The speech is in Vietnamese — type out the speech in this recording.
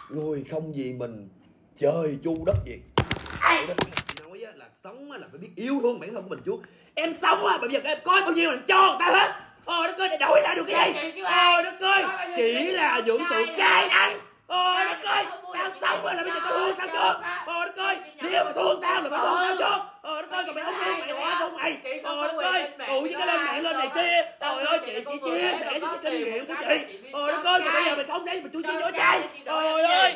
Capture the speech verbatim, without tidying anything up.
Người không vì mình, trời chu đất diệt. Ai đó nói á, là sống á, là phải biết yêu thương bản thân của mình chú. Em sống á, bây giờ em coi bao nhiêu là cho người ta hết. Ôi đất ơi, để đổi lại được cái gì? Ôi đất ơi, chỉ là dưỡng sự cay đắng. Ôi đất ơi, tao sống á là bây giờ tao thương tao chưa? Ôi đất ơi, nếu mà thương tao là phải thương tao chưa? Ôi đất ơi, còn mày không thương mày mẹ thương mày. Ôi đất ơi, tụ với cái lên mạng lên này kia. Ôi ơi, chị chị chia sẻ những cái kinh nghiệm của chị. Ôi đất ơi, còn bây giờ mày không thấy mày chui chia chỗ trai. Ôi ơi.